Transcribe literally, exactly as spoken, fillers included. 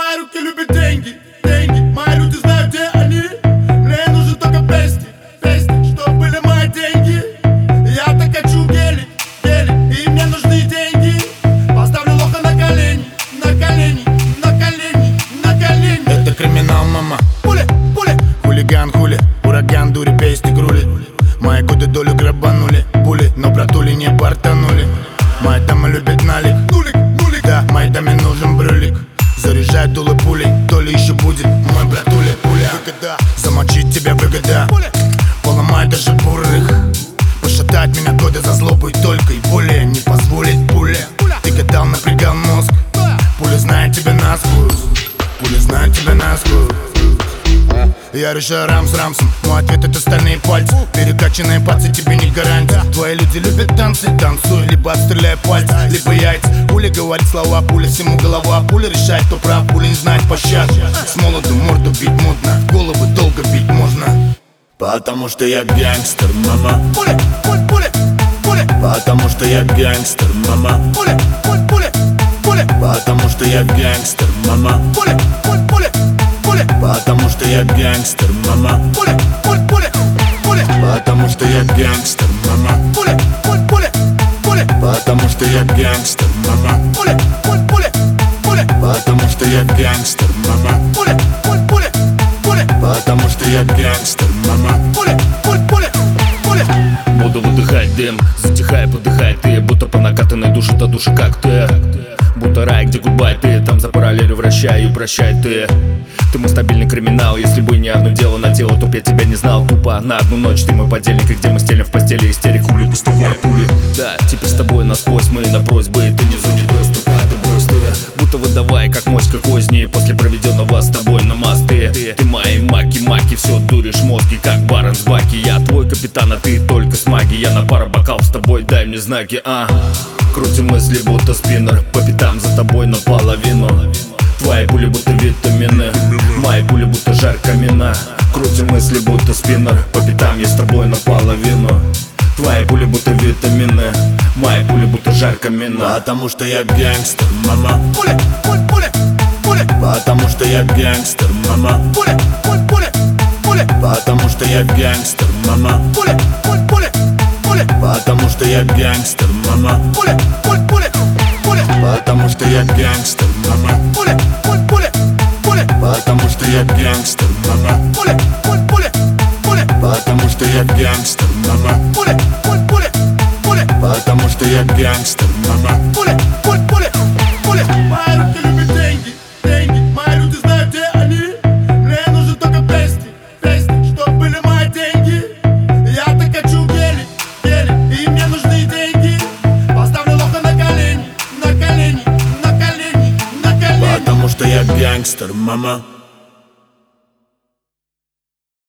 Мои руки любят деньги, деньги. Мои люди знают, где они. Мне нужен только песни, песни, чтоб были мои деньги. Я так хочу гели, гели, и мне нужны деньги. Поставлю лоха на колени, на колени, на колени, на колени. Это криминал, мама. Пули, пули. Хулиган, хули, ураган, дури, пейсти, грули. Мои годы долю грабанули, пули, но братули не бортанули. Мои дамы любят налик, Нулик, нулик. да, моей даме нужен брюлик. Заряжает дуло пулей, то ли еще будет мой братуля. Пуля, выгода, замочить тебя выгода. Пули. Поломать даже бурых. Пошатать меня годы за злобу и только и более не позволит пуля. Ты гадал, напрягал мозг. Пуля знает тебя насквозь. Пуля знает тебя насквозь. Я решаю рам с рамсом. Мой ответ это стальные пальцы. Перекачанные пальцы тебе не гарантия. Твои люди любят танцы. Танцуй, либо отстреляй пальцы, либо яйца. Пуля говорит слова, пуля всему голова. Пуля решает, кто прав, пуля не знает пощады. С молоду морду бить модно, головы долго бить можно. Потому что я гангстер, мама. Пули, пули, пули, пули. Потому что я гангстер, мама. Пули, пули, пули, пули. Потому что я гангстер, мама. Пули, пули, пули, пули. Потому что я гангстер, мама. Пули, пули, пули, пули. Потому что я гангстер, мама. Пули, пули, пули, пули. Потому что я гангстер, мама. Пули, пули, пули, пули. Потому что я гангстер, мама. Пули, пули, пули, пули. Потому что я гангстер, мама. Пули, пули, пули, пули. Буду выдыхать дым, затихай, подыхай ты. Будто по накатанной душе до души, как ты. Будто рай, где гудбай ты. Там за параллелью вращай и прощай ты. Ты мой стабильный криминал. Если бы не одно дело на тело, то б я тебя не знал. Тупо на одну ночь ты мой подельник. И где мы стелим в постели истерику, хули, пустовая пули. Да, теперь с тобой насквозь мы на просьбы. Ты не зоне доступа, ты просто будто выдавай, как моська козни. После проведенного с тобой на мосты. Ты, ты мои маки-маки, все дуришь мозги, как барон с баки. Я твой капитан, а ты только с магией. Я на пару бокалов с тобой, дай мне знаки, а. Крутим мысли, будто спиннер. По пятам за тобой наполовину. Твои пули будто витамины, мои пули будто жар камина. Крутим мысли, будто спиннер. По пятам я с тобой наполовину. Твои пули будто витамины, мои пули будто жар камина. Потому что я гангстер, мама. Пули, пули, пули, пули. Потому что я гангстер, мама. Пули, пули, пули, пули. Потому что я гангстер, мама. Пули, пули, пули, пули. Потому что я гангстер, мама. Пули, пули, пули, пули. Потому что я гангстер, мама. Пули, пули, пули, пули. Потому что я гангстер, мама. Пули, пули, пули, пули. Потому что я гангстер, мама. Пули, пули, пули, пули. Потому что я гангстер, мама. Пули, пули, пули, пули. Мои руки любят деньги, деньги. Мои люди знают, где они. Мне нужен только песни, песни, чтоб были мои деньги. Я так хочу гели, гели, и мне нужны деньги. Поставлю лоха на колени, на колени, на колени, на колени. Потому что я гангстер, мама.